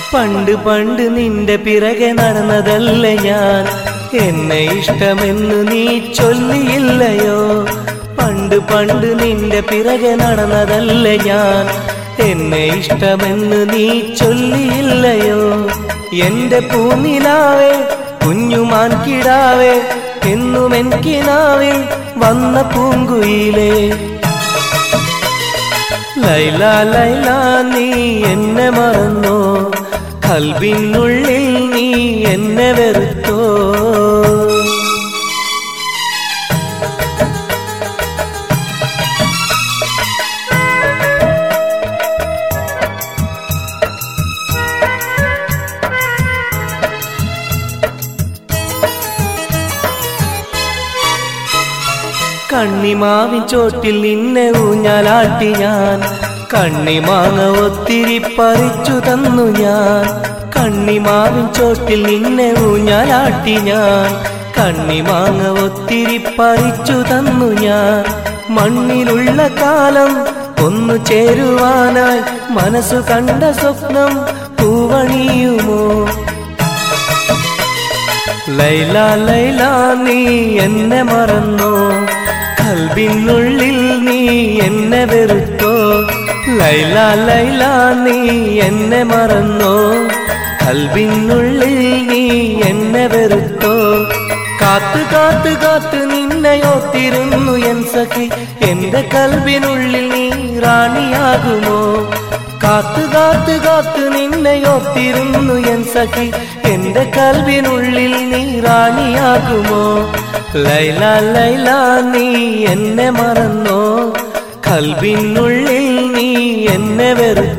പണ്ട് പണ്ട് നിന്റെ പിറകെ നടന്നതല്ല ഞാൻ, എന്നെ ഇഷ്ടമെന്ന് നീ ചൊല്ലിയില്ലയോ. പണ്ട് പണ്ട് നിന്റെ പിറകെ നടന്നതല്ല ഞാൻ, എന്നെ ഇഷ്ടമെന്ന് നീ ചൊല്ലിയില്ലയോ. എന്റെ പൂനിലാവേ കുഞ്ഞുമാൻ കിടാവേ, എന്നും എനിക്കിനാവിൽ വന്ന പൂങ്കുയിലേ. ലൈല ലൈല നീ എന്നെ മറന്നോ, കൽബിനുള്ളിൽ നീ എന്നെ വെറുത്തോ. കണ്ണിമാവിൻ ചോട്ടിൽ നിന്നെ ഊഞ്ഞാലാട്ടി ഞാൻ, കണ്ണിമാങ്ങ ഒത്തിരി പറിച്ചു തന്നു ഞാൻ. കണ്ണിമാവിൻ ചോട്ടിൽ നിന്നെ ഊഞ്ഞാലാട്ടി ഞാൻ, കണ്ണിമാങ്ങ ഒത്തിരി പറിച്ചു തന്നു ഞാൻ. മണ്ണിലുള്ള കാലം ഒന്നു ചേരുവാനായി മനസ്സു കണ്ട സ്വപ്നം പൂവണിയുമോ. ലൈല ലൈല നീ എന്നെ മറന്നോ, കൽബിനുള്ളിൽ നീ എന്നെ വെറുത്തോ. ലൈല ലൈല നീ എന്നെ മറന്നോ, കൽബിനുള്ളിൽ നീ എന്നെ വെറുത്തോ. കാത്തു കാത്തു കാത്തു നിന്നെയോർത്തിരുന്നു എൻ സഖി, എന്റെ കൽബിനുള്ളിൽ നീ റാണിയാകുമോ. കാത്തു കാത്തു കാത്തു നിന്നെയോർത്തിരുന്നു എൻ സഖി, എന്റെ കൽബിനുള്ളിൽ നീ റാണിയാകുമോ. ലൈല ലൈല നീ എന്നെ മറന്നോ, കൽബിനുള്ളിൽ നീ എന്നെ വെറുത്തോ.